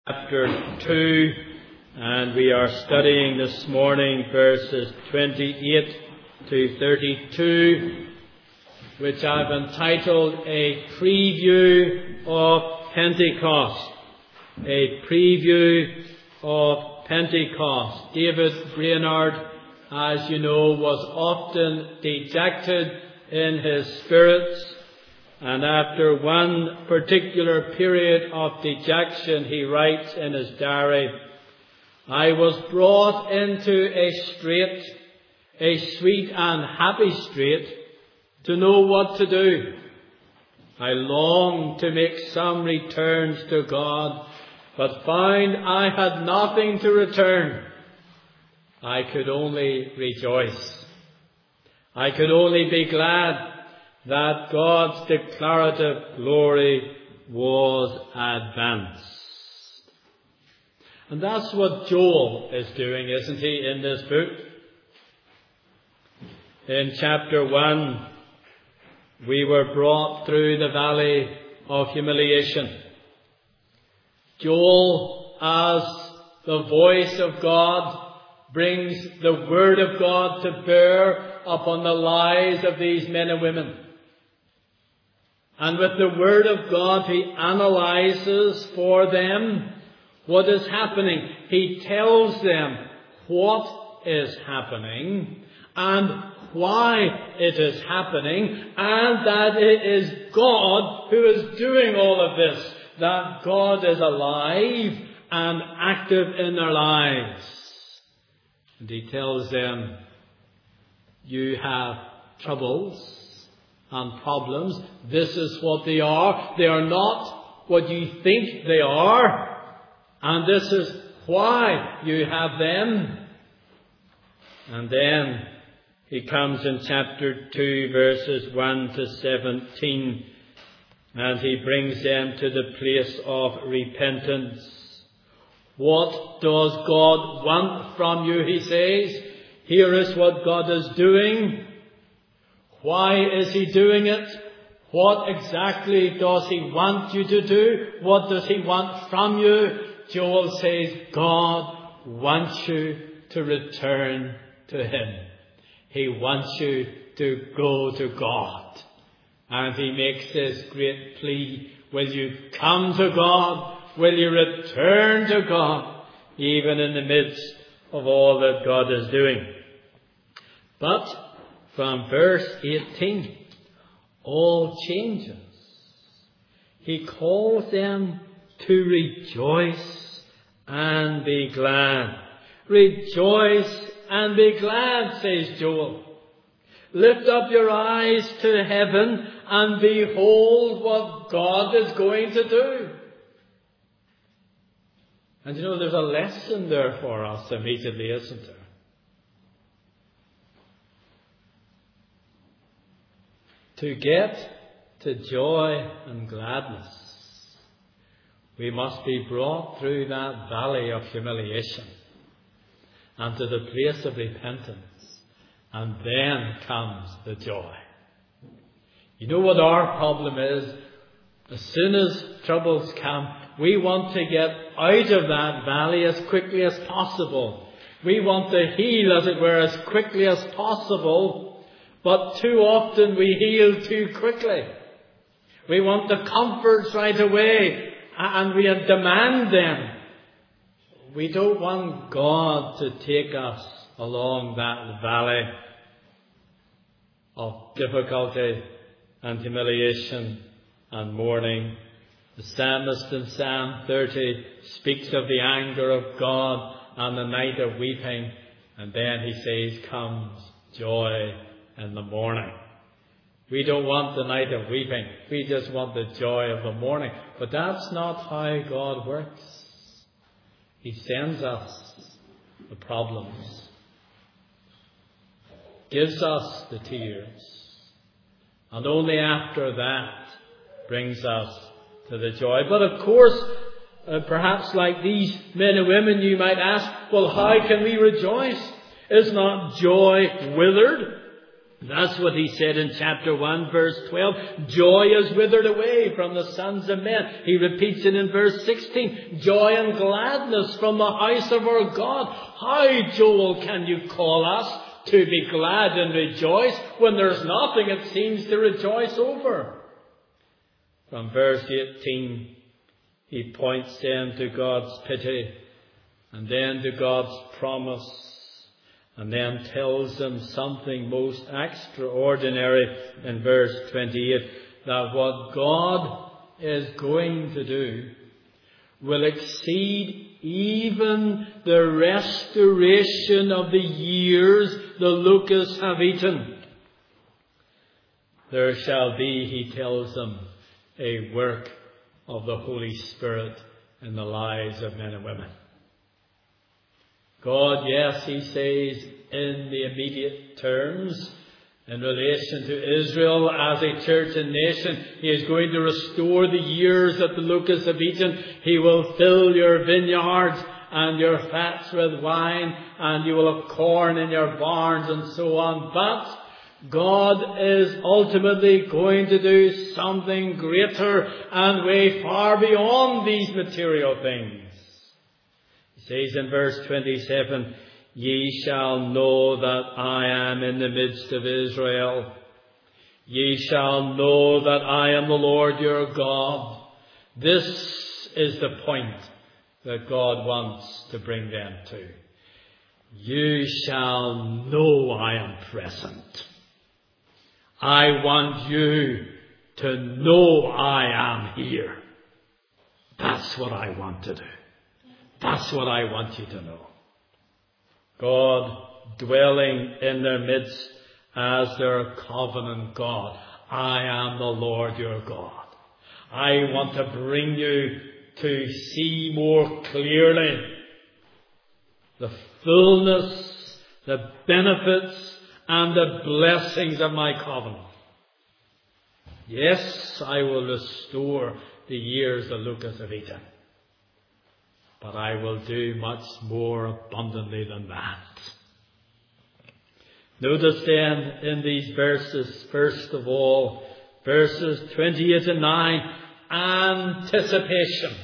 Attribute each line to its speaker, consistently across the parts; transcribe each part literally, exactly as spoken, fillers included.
Speaker 1: Chapter two, and we are studying this morning verses twenty-eight to thirty-two, which I've entitled A Preview of Pentecost. A Preview of Pentecost. David Brainerd, as you know, was often dejected in his spirits. And after one particular period of dejection, he writes in his diary, I was brought into a strait, a sweet and happy strait, to know what to do. I longed to make some returns to God, but found I had nothing to return. I could only rejoice. I could only be glad that God's declarative glory was advanced. And that's what Joel is doing, isn't he, in this book? In chapter one, we were brought through the valley of humiliation. Joel, as the voice of God, brings the word of God to bear upon the lives of these men and women. And with the word of God, he analyzes for them what is happening. He tells them what is happening and why it is happening, and that it is God who is doing all of this, that God is alive and active in their lives. And he tells them, you have troubles and problems. This is what they are. They are not what you think they are. And this is why you have them. And then he comes in chapter two, verses one to seventeen, and he brings them to the place of repentance. What does God want from you, he says. Here is what God is doing. Why is he doing it? What exactly does he want you to do? What does he want from you? Joel says, God wants you to return to him. He wants you to go to God. And he makes this great plea. Will you come to God? Will you return to God? Even in the midst of all that God is doing. But from verse eighteen, all changes. He calls them to rejoice and be glad. Rejoice and be glad, says Joel. Lift up your eyes to heaven and behold what God is going to do. And you know, there's a lesson there for us immediately, isn't there? To get to joy and gladness, we must be brought through that valley of humiliation and to the place of repentance. And then comes the joy. You know what our problem is? As soon as troubles come, we want to get out of that valley as quickly as possible. We want to heal, as it were, as quickly as possible. But too often we heal too quickly. We want the comforts right away, and we demand them. We don't want God to take us along that valley of difficulty and humiliation and mourning. The psalmist in Psalm thirty speaks of the anger of God and the night of weeping, and then he says, comes joy in the morning. We don't want the night of weeping. We just want the joy of the morning. But that's not how God works. He sends us the problems, gives us the tears, and only after that brings us to the joy. But of course, uh, perhaps like these men and women, you might ask, well, how can we rejoice? Is not joy withered? That's what he said in chapter one, verse twelve. Joy is withered away from the sons of men. He repeats it in verse sixteen. Joy and gladness from the house of our God. How, Joel, can you call us to be glad and rejoice when there's nothing it seems to rejoice over? From verse eighteen, he points then to God's pity and then to God's promise, and then tells them something most extraordinary in verse twenty-eight, that what God is going to do will exceed even the restoration of the years the locusts have eaten. There shall be, he tells them, a work of the Holy Spirit in the lives of men and women. God, yes, he says in the immediate terms, in relation to Israel as a church and nation, he is going to restore the years that the locusts have eaten. He will fill your vineyards and your fats with wine, and you will have corn in your barns and so on. But God is ultimately going to do something greater and way far beyond these material things. He says in verse twenty-seven, Ye shall know that I am in the midst of Israel. Ye shall know that I am the Lord your God. This is the point that God wants to bring them to. You shall know I am present. I want you to know I am here. That's what I want to do. That's what I want you to know. God dwelling in their midst as their covenant God. I am the Lord your God. I want to bring you to see more clearly the fullness, the benefits, and the blessings of my covenant. Yes, I will restore the years the locusts have eaten. But I will do much more abundantly than that. Notice then in these verses, first of all, verses twenty-eight and nine, anticipation.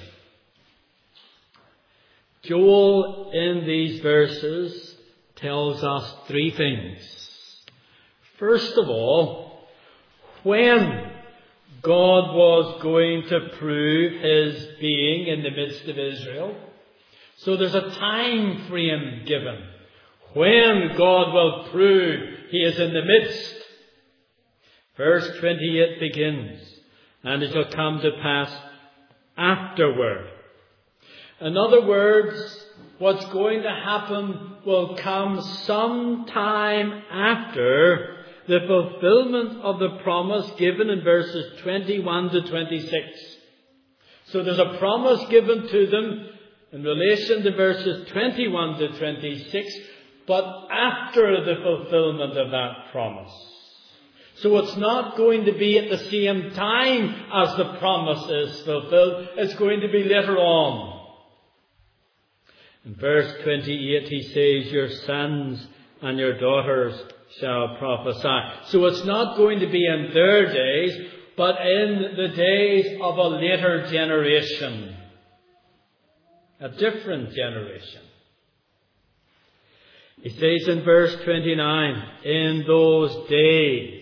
Speaker 1: Joel in these verses tells us three things. First of all, when God was going to prove his being in the midst of Israel. So there's a time frame given when God will prove he is in the midst. Verse twenty-eight begins, and it shall come to pass afterward. In other words, what's going to happen will come sometime after the fulfillment of the promise given in verses twenty-one to twenty-six. So there's a promise given to them in relation to verses twenty-one to twenty-six, but after the fulfillment of that promise. So it's not going to be at the same time as the promise is fulfilled. It's going to be later on. In verse twenty-eight he says, Your sons and your daughters shall prophesy. So it's not going to be in their days, but in the days of a later generation. A different generation. He says in verse twenty-nine, in those days.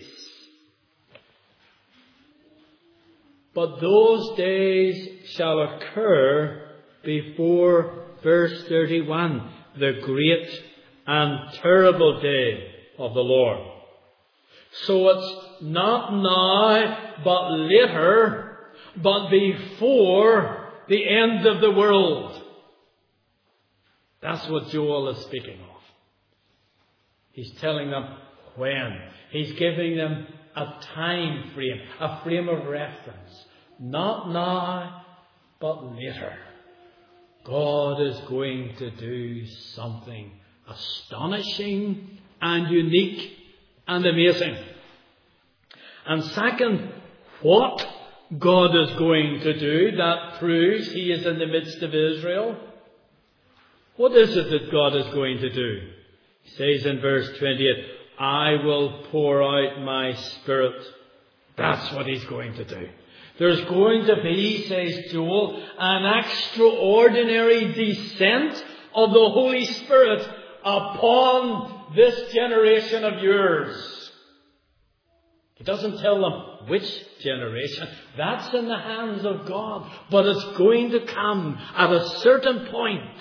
Speaker 1: But those days shall occur before verse thirty-one, the great and terrible day of the Lord. So it's not now, but later, but before the end of the world. That's what Joel is speaking of. He's telling them when. He's giving them a time frame, a frame of reference. Not now, but later. God is going to do something astonishing and unique and amazing. And second, what God is going to do that proves he is in the midst of Israel. What is it that God is going to do? He says in verse twenty-eight, I will pour out my Spirit. That's what he's going to do. There's going to be, says Joel, an extraordinary descent of the Holy Spirit upon this generation of yours. He doesn't tell them which generation. That's in the hands of God. But it's going to come at a certain point.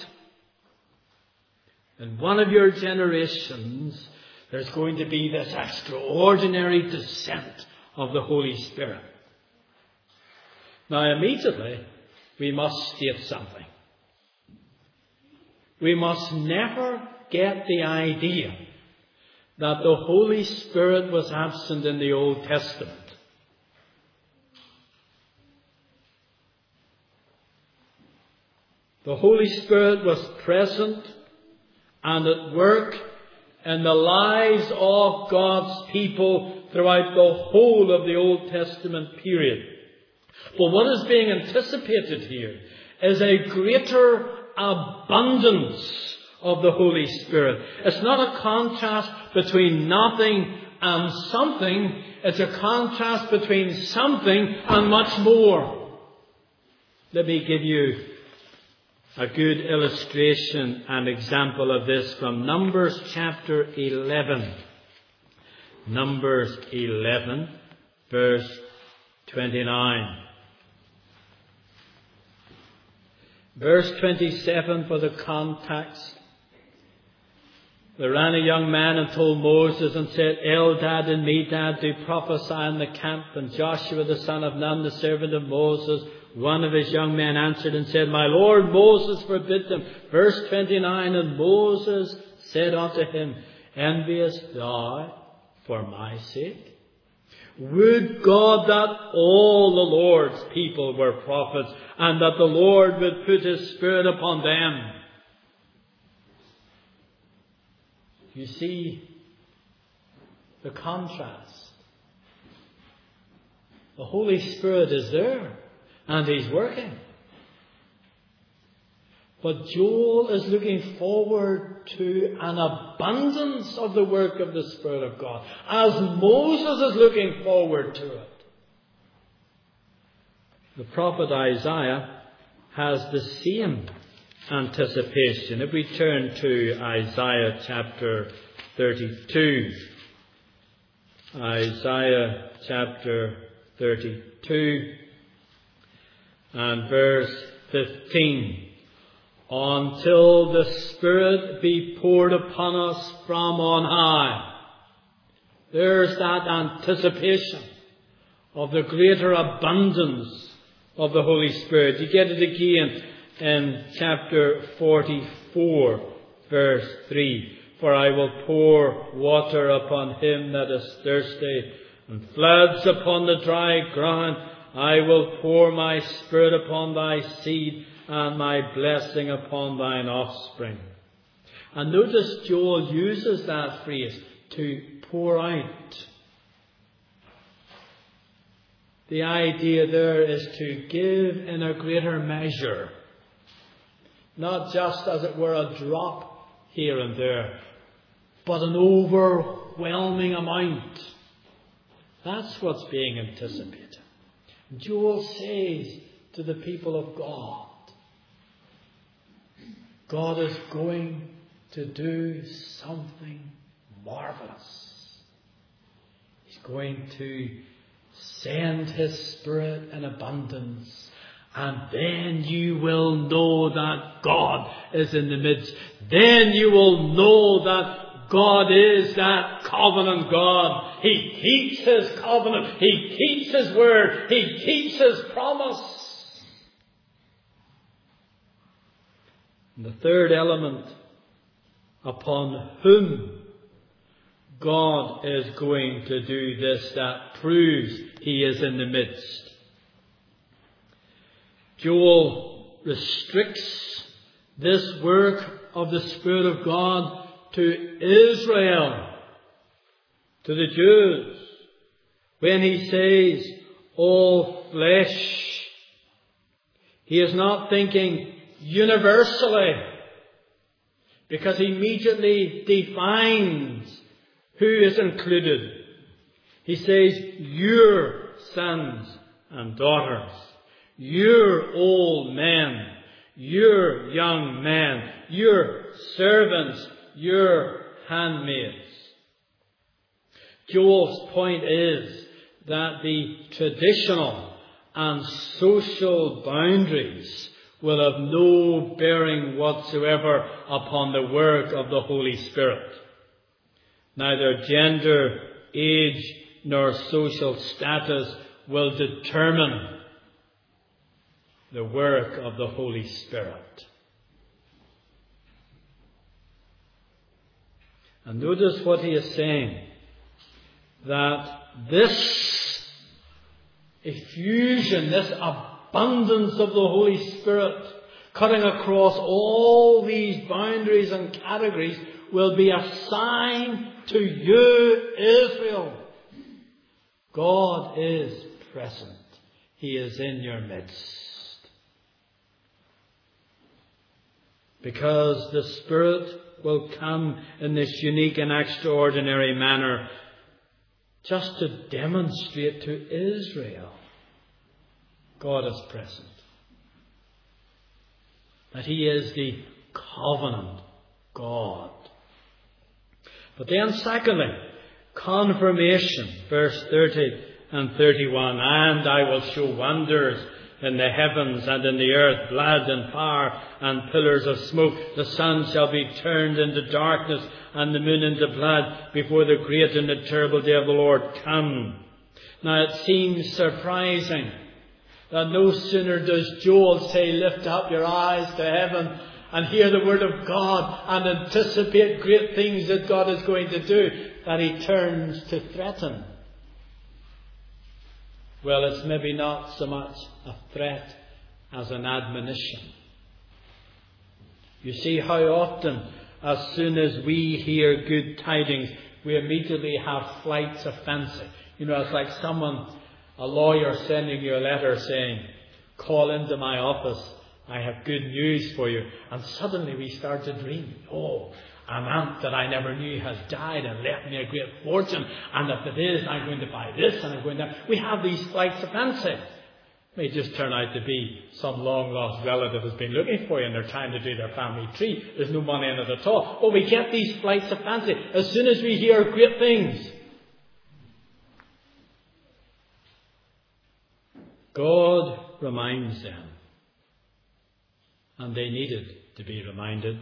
Speaker 1: In one of your generations, there's going to be this extraordinary descent of the Holy Spirit. Now, immediately, we must state something. We must never get the idea that the Holy Spirit was absent in the Old Testament. The Holy Spirit was present and at work in the lives of God's people throughout the whole of the Old Testament period. But what is being anticipated here is a greater abundance of the Holy Spirit. It's not a contrast between nothing and something. It's a contrast between something and much more. Let me give you a good illustration and example of this from Numbers chapter eleven. Numbers eleven, verse twenty-nine. Verse twenty-seven for the context. There ran a young man and told Moses and said, Eldad and Medad do prophesy in the camp. And Joshua the son of Nun, the servant of Moses, one of his young men answered and said, My Lord Moses forbid them. Verse twenty-nine, and Moses said unto him, Envious thou for my sake? Would God that all the Lord's people were prophets, and that the Lord would put his Spirit upon them. You see the contrast. The Holy Spirit is there, and he's working. But Joel is looking forward to an abundance of the work of the Spirit of God, as Moses is looking forward to it. The prophet Isaiah has the same anticipation. If we turn to Isaiah chapter thirty-two. Isaiah chapter thirty-two and verse fifteen. Until the Spirit be poured upon us from on high. There's that anticipation of the greater abundance of the Holy Spirit. You get it again in chapter forty-four, verse three. For I will pour water upon him that is thirsty, and floods upon the dry ground. I will pour my Spirit upon thy seed, and my blessing upon thine offspring. And notice Joel uses that phrase, to pour out. The idea there is to give in a greater measure. Not just, as it were, a drop here and there, but an overwhelming amount. That's what's being anticipated. Joel says to the people of God, God is going to do something marvelous. He's going to send his Spirit in abundance. And then you will know that God is in the midst. Then you will know that God is that covenant God. He keeps his covenant. He keeps his word. He keeps his promise. And the third element, upon whom God is going to do this, that proves he is in the midst. Joel restricts this work of the Spirit of God to Israel, to the Jews, when he says, all flesh. He is not thinking universally, because he immediately defines Who is included? He says, your sons and daughters, your old men, your young men, your servants, your handmaids. Joel's point is that the traditional and social boundaries will have no bearing whatsoever upon the work of the Holy Spirit. Neither gender, age, nor social status will determine the work of the Holy Spirit. And notice what he is saying, that this effusion, this abundance of the Holy Spirit, cutting across all these boundaries and categories, will be a sign to you, Israel. God is present. He is in your midst. Because the Spirit will come in this unique and extraordinary manner just to demonstrate to Israel God is present. That He is the covenant God. But then secondly, confirmation, verse thirty and thirty-one. And I will show wonders in the heavens and in the earth, blood and fire and pillars of smoke. The sun shall be turned into darkness and the moon into blood before the great and the terrible day of the Lord come. Now it seems surprising that no sooner does Joel say, lift up your eyes to heaven and hear the word of God and anticipate great things that God is going to do, that he turns to threaten. Well, it's maybe not so much a threat as an admonition. You see how often, as soon as we hear good tidings, we immediately have flights of fancy. You know, it's like someone, a lawyer sending you a letter saying, call into my office, I have good news for you. And suddenly we start to dream, oh, an aunt that I never knew has died and left me a great fortune. And if it is, I'm going to buy this and I'm going to... We have these flights of fancy. It may just turn out to be some long-lost relative has been looking for you and they're trying to do their family tree. There's no money in it at all. But we get these flights of fancy as soon as we hear great things. God reminds them. And they needed to be reminded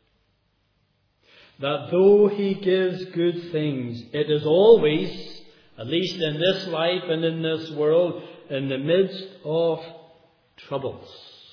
Speaker 1: that though He gives good things, it is always, at least in this life and in this world, in the midst of troubles.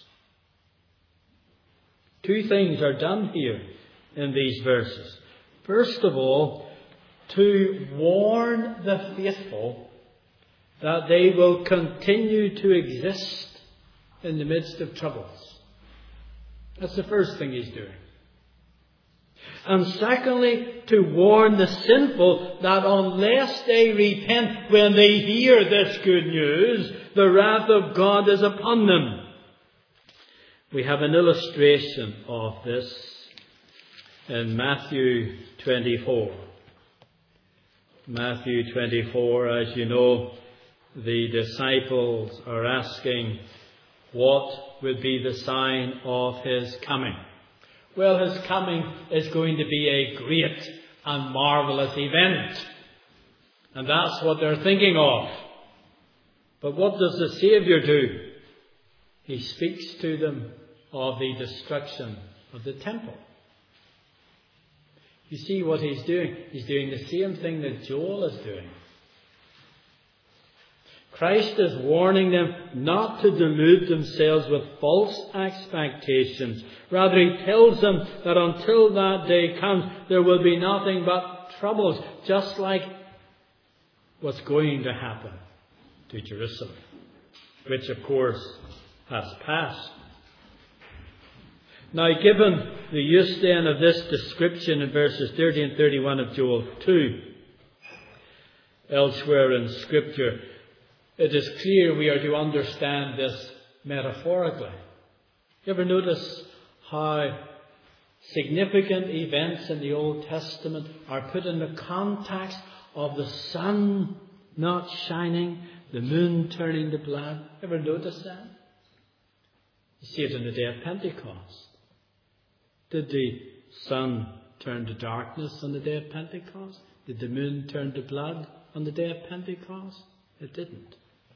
Speaker 1: Two things are done here in these verses. First of all, to warn the faithful that they will continue to exist in the midst of troubles. That's the first thing He's doing. And secondly, to warn the sinful that unless they repent when they hear this good news, the wrath of God is upon them. We have an illustration of this in Matthew twenty-four. Matthew twenty-four, as you know, the disciples are asking what would be the sign of His coming. Well, His coming is going to be a great and marvellous event. And that's what they're thinking of. But what does the Saviour do? He speaks to them of the destruction of the temple. You see what He's doing? He's doing the same thing that Joel is doing. Christ is warning them not to delude themselves with false expectations. Rather, He tells them that until that day comes, there will be nothing but troubles, just like what's going to happen to Jerusalem, which of course has passed. Now, given the use then of this description in verses thirty and thirty-one of Joel two, elsewhere in Scripture, it is clear we are to understand this metaphorically. You ever notice how significant events in the Old Testament are put in the context of the sun not shining, the moon turning to blood. Ever notice that? You see it on the day of Pentecost. Did the sun turn to darkness on the day of Pentecost? Did the moon turn to blood on the day of Pentecost? It didn't.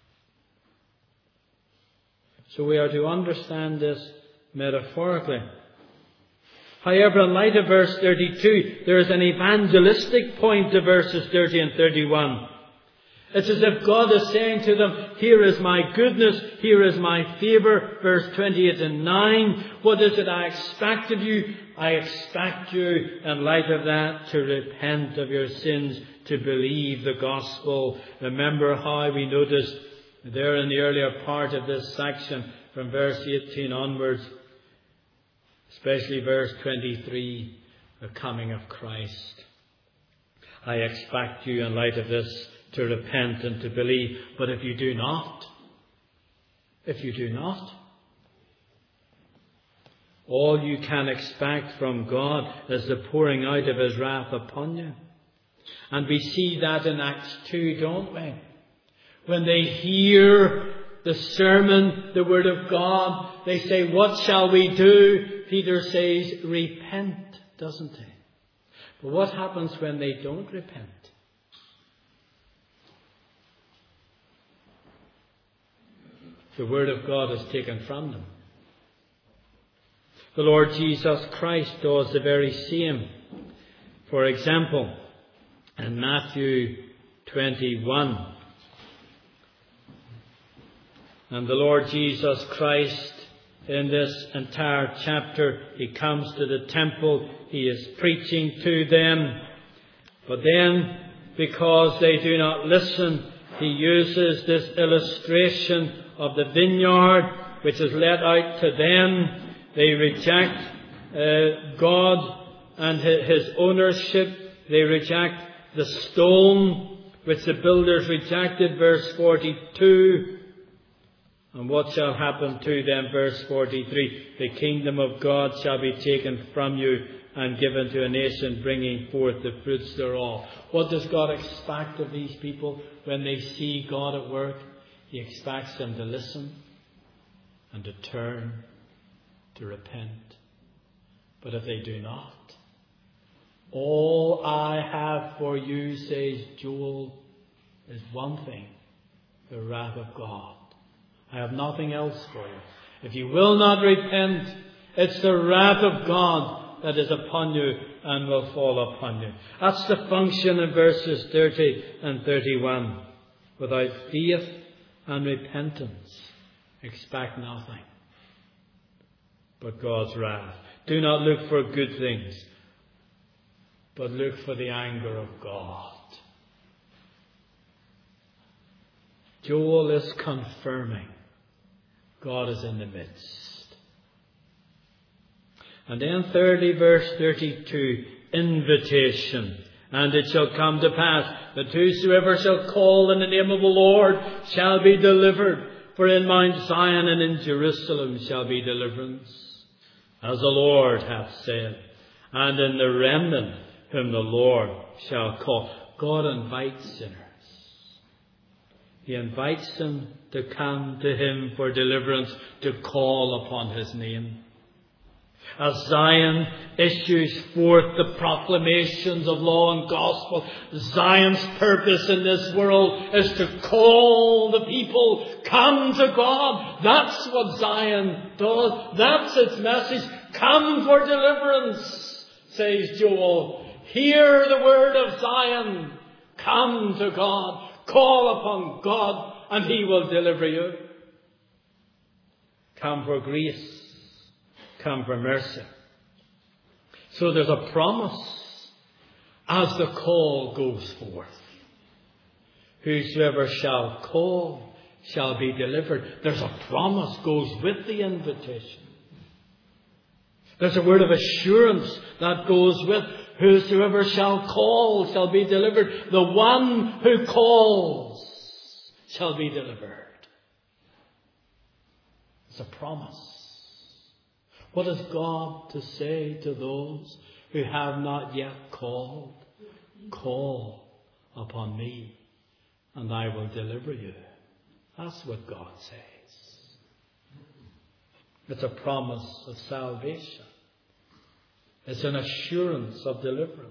Speaker 1: So we are to understand this metaphorically. However, in light of verse thirty-two, there is an evangelistic point to verses thirty and thirty-one. It's as if God is saying to them, here is my goodness, here is my favour. Verse twenty-eight and nine, what is it I expect of you? I expect you, in light of that, to repent of your sins, to believe the gospel. Remember how we noticed there in the earlier part of this section, from verse eighteen onwards, especially verse twenty-three, the coming of Christ. I expect you, in light of this, to repent and to believe. But if you do not, if you do not, all you can expect from God is the pouring out of His wrath upon you. And we see that in Acts two, don't we? When they hear the sermon, the word of God, they say, what shall we do? Peter says, repent, doesn't he? But what happens when they don't repent? The word of God is taken from them. The Lord Jesus Christ does the very same. For example, in Matthew twenty-one, and the Lord Jesus Christ, in this entire chapter, He comes to the temple, He is preaching to them, but then, because they do not listen, He uses this illustration of the vineyard, which is let out to them. They reject uh, God and His ownership. They reject the stone, which the builders rejected, verse forty-two. And what shall happen to them, verse forty-three? The kingdom of God shall be taken from you and given to a nation bringing forth the fruits thereof. What does God expect of these people when they see God at work? He expects them to listen and to turn, to repent. But if they do not, all I have for you, says Joel, is one thing, the wrath of God. I have nothing else for you. If you will not repent, it's the wrath of God that is upon you and will fall upon you. That's the function in verses thirty and thirty-one. Without faith and repentance, expect nothing but God's wrath. Do not look for good things, but look for the anger of God. Joel is confirming God is in the midst. And then thirdly, verse thirty-two, invitation. And it shall come to pass that whosoever shall call in the name of the Lord shall be delivered. For in Mount Zion and in Jerusalem shall be deliverance, as the Lord hath said, and in the remnant whom the Lord shall call. God invites sinners. He invites them to come to Him for deliverance, to call upon His name. As Zion issues forth the proclamations of law and gospel, Zion's purpose in this world is to call the people, come to God. That's what Zion does. That's its message. Come for deliverance, says Joel. Hear the word of Zion. Come to God. Call upon God and He will deliver you. Come for grace. Come for mercy. So there's a promise as the call goes forth. Whosoever shall call shall be delivered. There's a promise goes with the invitation. There's a word of assurance that goes with whosoever shall call shall be delivered. The one who calls shall be delivered. It's a promise. What has God to say to those who have not yet called? Call upon me, and I will deliver you. That's what God says. It's a promise of salvation. It's an assurance of deliverance.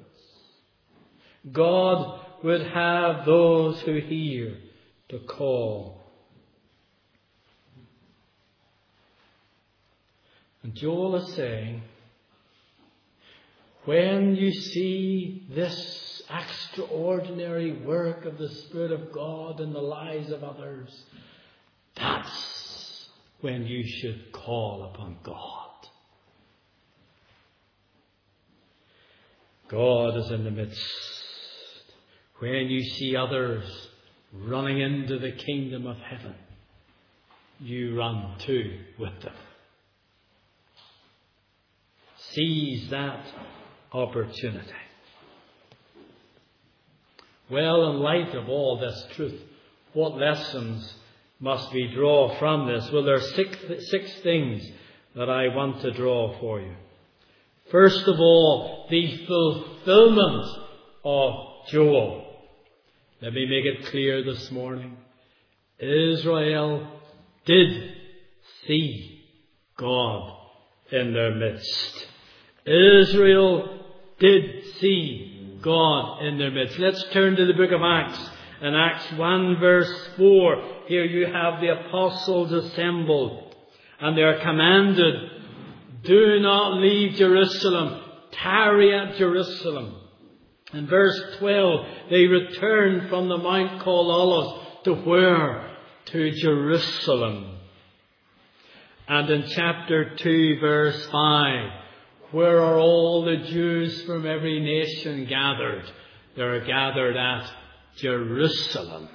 Speaker 1: God would have those who hear to call. And Joel is saying, when you see this extraordinary work of the Spirit of God in the lives of others, that's when you should call upon God. God is in the midst. When you see others running into the kingdom of heaven, you run too with them. Seize that opportunity. Well, in light of all this truth, what lessons must we draw from this? Well, there are six, six things that I want to draw for you. First of all, the fulfillment of Joel. Let me make it clear this morning. Israel did see God in their midst. Israel did see God in their midst. Let's turn to the book of Acts. In Acts one verse four, here you have the apostles assembled, and they are commanded, do not leave Jerusalem, tarry at Jerusalem. In verse twelve, they returned from the mount called Olives to where? To Jerusalem. And in chapter two verse five, where are all the Jews from every nation gathered? They are gathered at Jerusalem.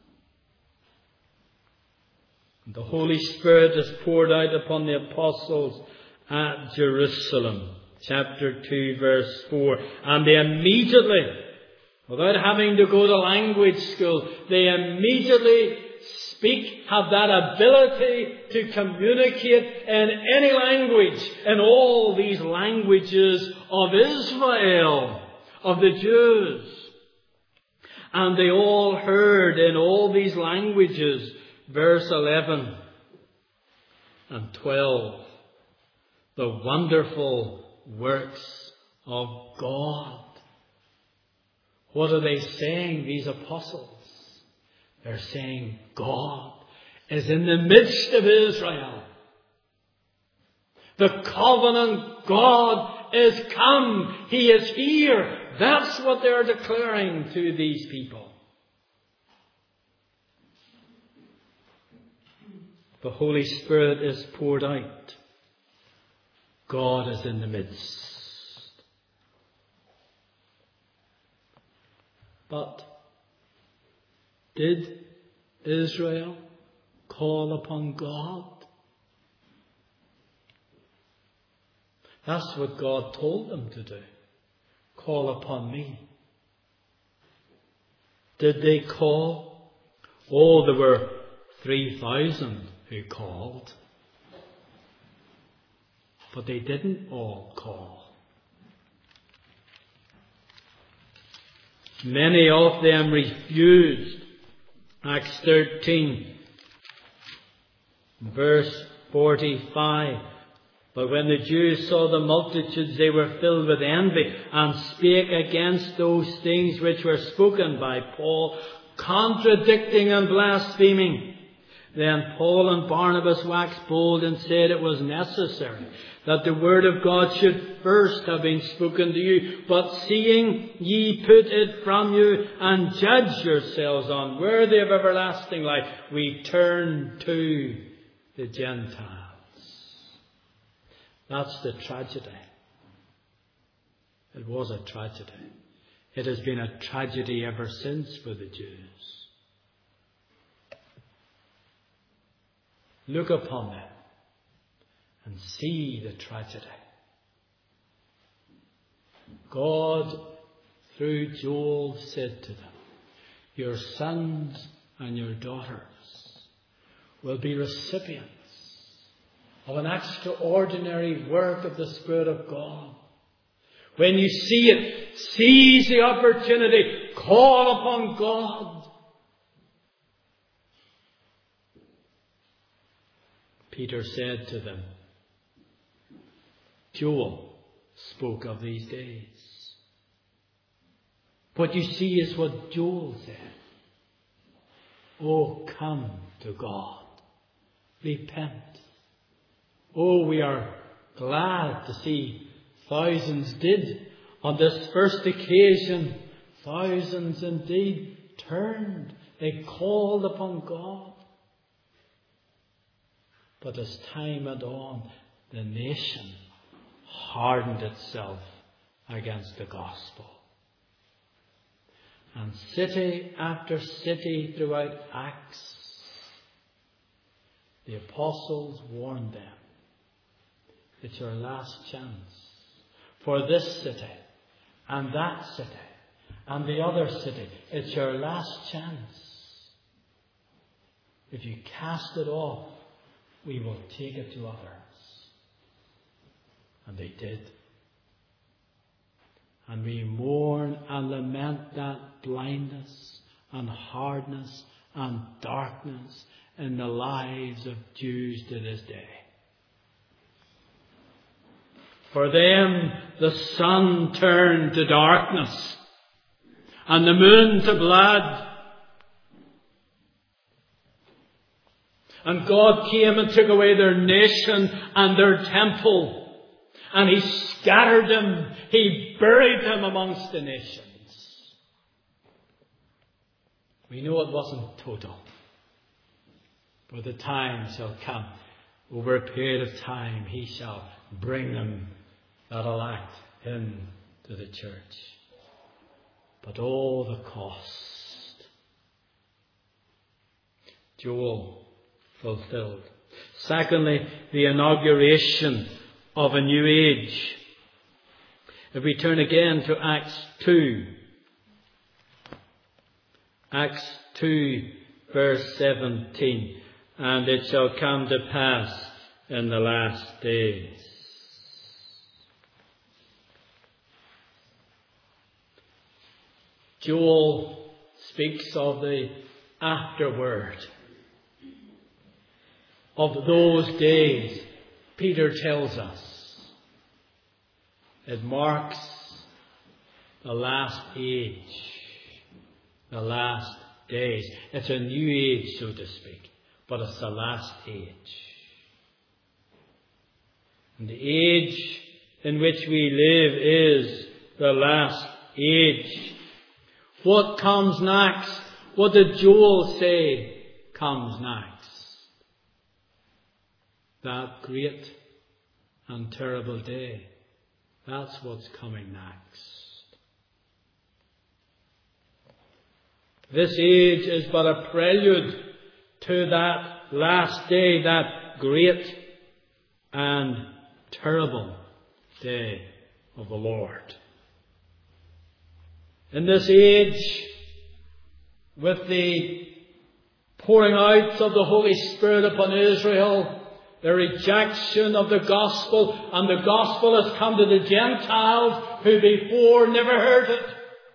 Speaker 1: The Holy Spirit is poured out upon the apostles at Jerusalem. Chapter two verse four. And they immediately, without having to go to language school, they immediately speak, have that ability to communicate in any language, in all these languages of Israel, of the Jews. And they all heard in all these languages, verse eleven and twelve, the wonderful works of God. What are they saying, these apostles? They're saying God is in the midst of Israel. The covenant God is come. He is here. That's what they're declaring to these people. The Holy Spirit is poured out. God is in the midst. But did Israel call upon God? That's what God told them to do. Call upon me. Did they call? Oh, there were three thousand who called. But they didn't all call. Many of them refused. Acts thirteen, verse forty-five. But when the Jews saw the multitudes, they were filled with envy and spake against those things which were spoken by Paul, contradicting and blaspheming. Then Paul and Barnabas waxed bold and said it was necessary that the word of God should first have been spoken to you. But seeing ye put it from you and judge yourselves unworthy of everlasting life, we turn to the Gentiles. That's the tragedy. It was a tragedy. It has been a tragedy ever since for the Jews. Look upon them and see the tragedy. God, through Joel, said to them, your sons and your daughters will be recipients of an extraordinary work of the Spirit of God. When you see it, seize the opportunity, call upon God. Peter said to them, Joel spoke of these days. What you see is what Joel said. Oh, come to God. Repent. Oh, we are glad to see thousands did on this first occasion. Thousands indeed turned. They called upon God. But as time went on, the nation hardened itself against the gospel. And city after city throughout Acts, the apostles warned them, it's your last chance. For this city, and that city, and the other city, it's your last chance. If you cast it off, we will take it to others. And they did. And we mourn and lament that blindness and hardness and darkness in the lives of Jews to this day. For them, the sun turned to darkness and the moon to blood. And God came and took away their nation and their temple. And He scattered them. He buried them amongst the nations. We know it wasn't total. For the time shall come. Over a period of time He shall bring them that elect into the church. But oh, the cost. Joel fulfilled. Secondly, the inauguration of a new age. If we turn again to Acts two. Acts two verse seventeen. And it shall come to pass in the last days. Joel speaks of the afterword of those days. Peter tells us it marks the last age, the last days. It's a new age, so to speak, but it's the last age. And the age in which we live is the last age. What comes next? What did Joel say comes next? That great and terrible day. That's what's coming next. This age is but a prelude to that last day, that great and terrible day of the Lord. In this age, with the pouring out of the Holy Spirit upon Israel, the rejection of the gospel, and the gospel has come to the Gentiles who before never heard it.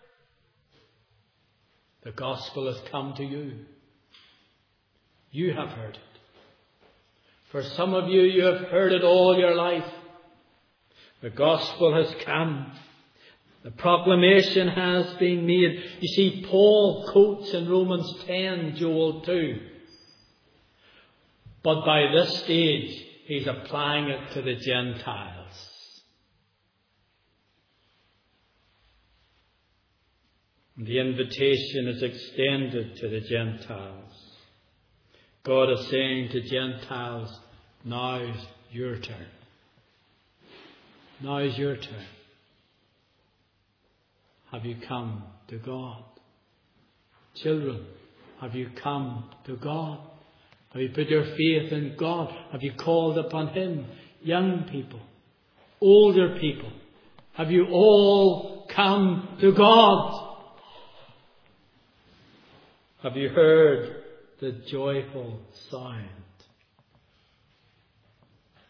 Speaker 1: The gospel has come to you. You have heard it. For some of you, you have heard it all your life. The gospel has come. The proclamation has been made. You see, Paul quotes in Romans ten, Joel two. But by this stage, he's applying it to the Gentiles. The invitation is extended to the Gentiles. God is saying to Gentiles, now's your turn. Now's your turn. Have you come to God? Children, have you come to God? Have you put your faith in God? Have you called upon Him? Young people, older people, have you all come to God? Have you heard the joyful sound?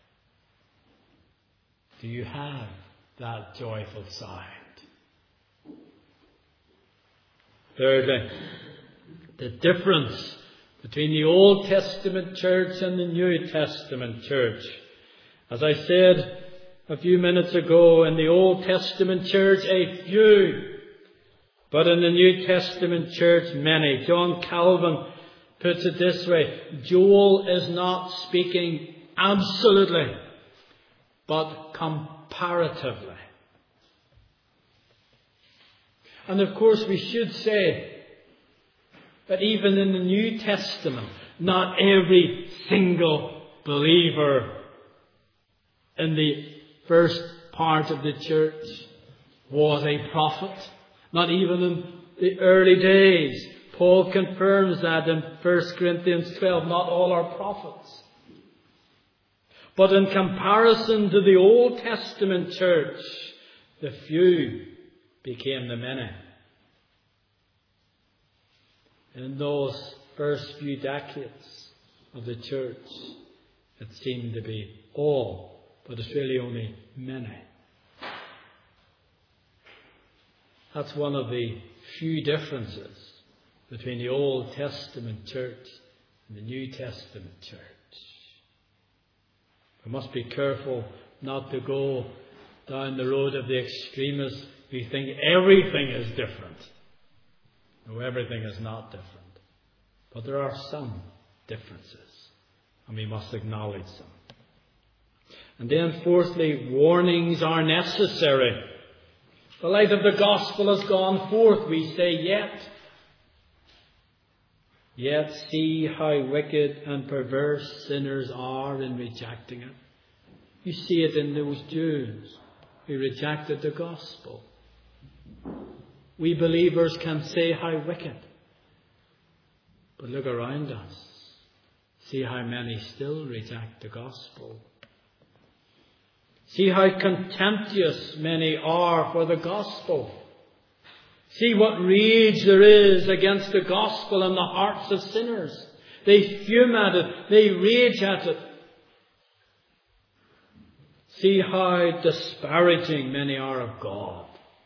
Speaker 1: Do you have that joyful sound? Thirdly, the difference between the Old Testament church and the New Testament church. As I said a few minutes ago, in the Old Testament church, a few, but in the New Testament church, many. John Calvin puts it this way: Joel is not speaking absolutely, but comparatively. And of course we should say that even in the New Testament, not every single believer in the first part of the church was a prophet. Not even in the early days. Paul confirms that in First Corinthians twelve. Not all are prophets. But in comparison to the Old Testament church, the few became the many. In those first few decades of the church, it seemed to be all, but it's really only many. That's one of the few differences between the Old Testament church and the New Testament church. We must be careful not to go down the road of the extremists who think everything is different. No, everything is not different. But there are some differences, and we must acknowledge them. And then fourthly, warnings are necessary. The light of the gospel has gone forth, we say, yet. Yet see how wicked and perverse sinners are in rejecting it. You see it in those Jews who rejected the gospel. We believers can say how wicked. But look around us. See how many still reject the gospel. See how contemptuous many are for the gospel. See what rage there is against the gospel in the hearts of sinners. They fume at it. They rage at it. See how disparaging many are of God.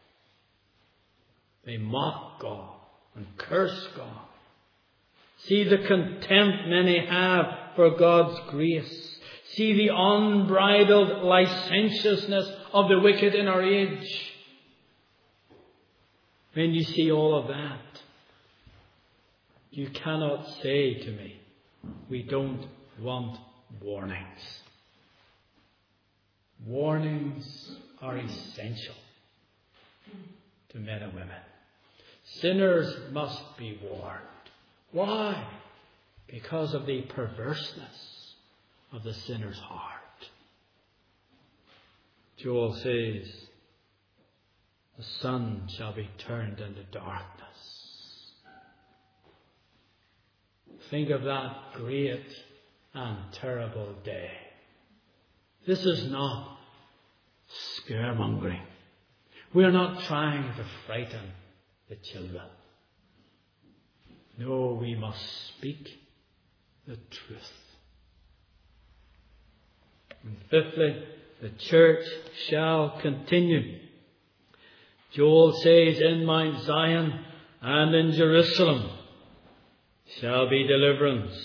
Speaker 1: They mock God and curse God. See the contempt many have for God's grace. See the unbridled licentiousness of the wicked in our age. When you see all of that, you cannot say to me, we don't want warnings. Warnings are essential to men and women. Sinners must be warned. Why? Because of the perverseness of the sinner's heart. Joel says, the sun shall be turned into darkness. Think of that great and terrible day. This is not scaremongering. We are not trying to frighten the children. No, we must speak the truth. And fifthly, the church shall continue. Joel says, in Mount Zion and in Jerusalem shall be deliverance.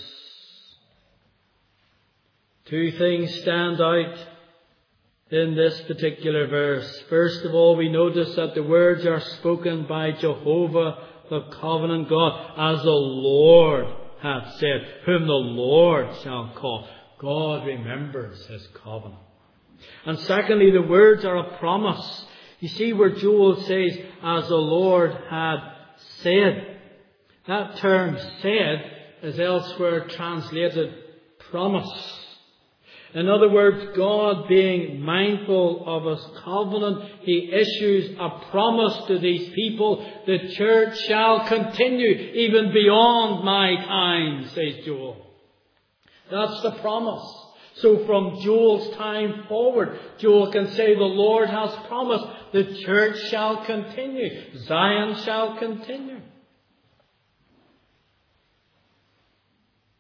Speaker 1: Two things stand out in this particular verse. First of all, we notice that the words are spoken by Jehovah, the covenant God, as the Lord hath said, whom the Lord shall call. God remembers his covenant. And secondly, the words are a promise. You see where Joel says, as the Lord had said. That term said is elsewhere translated promise. In other words, God being mindful of his covenant, he issues a promise to these people. The church shall continue even beyond my time, says Joel. That's the promise. So from Joel's time forward, Joel can say the Lord has promised the church shall continue. Zion shall continue.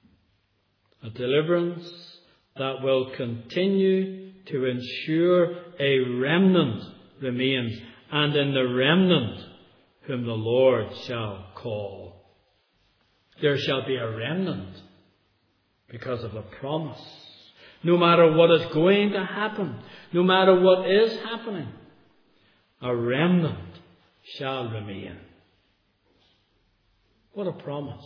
Speaker 1: A deliverance that will continue to ensure a remnant remains, and in the remnant whom the Lord shall call. There shall be a remnant because of a promise. No matter what is going to happen, no matter what is happening, a remnant shall remain. What a promise.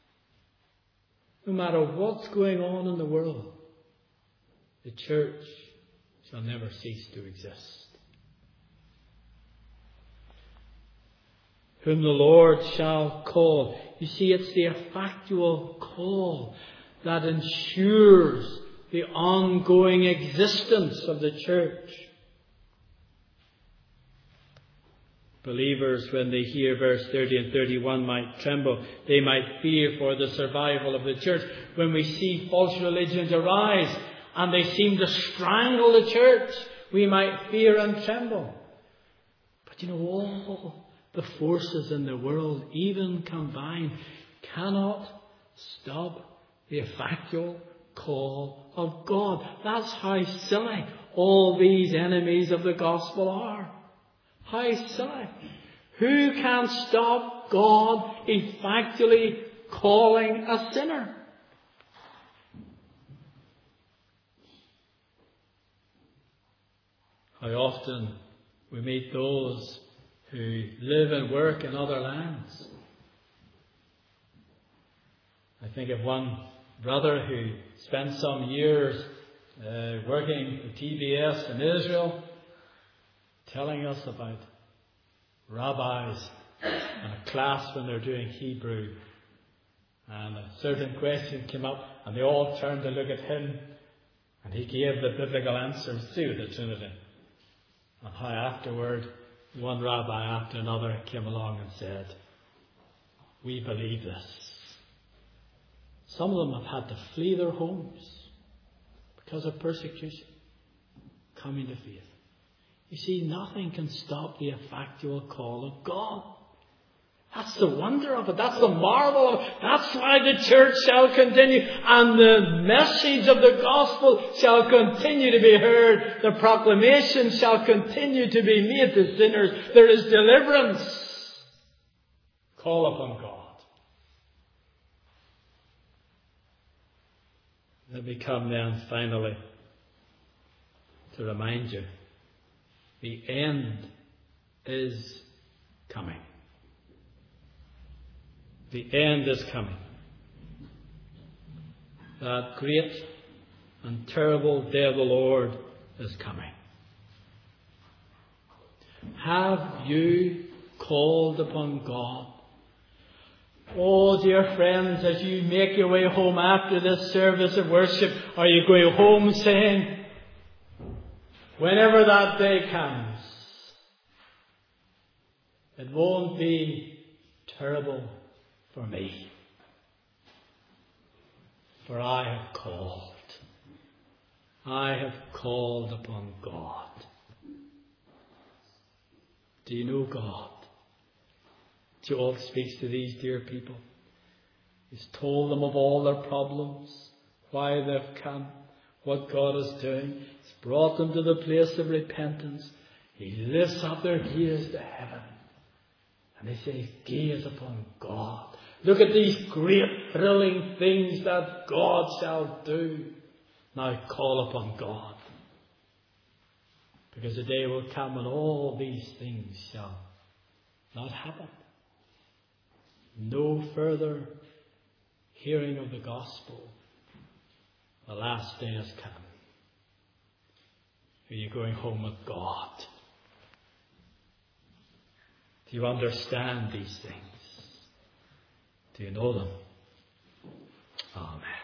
Speaker 1: No matter what's going on in the world, the church shall never cease to exist. Whom the Lord shall call. You see, it's the effectual call that ensures the ongoing existence of the church. Believers, when they hear verse thirty and thirty-one, might tremble. They might fear for the survival of the church. When we see false religions arise and they seem to strangle the church, we might fear and tremble. But you know, all the forces in the world, even combined, cannot stop the effectual call of God. That's how silly all these enemies of the gospel are. How silly. Who can stop God effectually calling a sinner? How often we meet those who live and work in other lands. I think of one brother who spent some years uh, working for T B S in Israel, telling us about rabbis and a class when they're doing Hebrew. And a certain question came up and they all turned to look at him and he gave the biblical answers to the Trinity. And how afterward one rabbi after another came along and said, we believe this. Some of them have had to flee their homes because of persecution, coming to faith. You see, nothing can stop the effectual call of God. That's the wonder of it. That's the marvel of it. That's why the church shall continue and the message of the gospel shall continue to be heard. The proclamation shall continue to be made to sinners. There is deliverance. Call upon God. Let me come then finally to remind you, the end is coming. The end is coming. That great and terrible day of the Lord is coming. Have you called upon God? Oh, dear friends, as you make your way home after this service of worship, are you going home saying, whenever that day comes, it won't be terrible for me, for I have called. I have called upon God. Do you know God? Joel speaks to these dear people. He's told them of all their problems, why they've come, what God is doing. He's brought them to the place of repentance. He lifts up their gaze to heaven. And they say, gaze upon God. Look at these great, thrilling things that God shall do. Now call upon God. Because the day will come when all these things shall not happen. No further hearing of the gospel. The last day has come. Are you going home with God? Do you understand these things? Do you know them? Amen.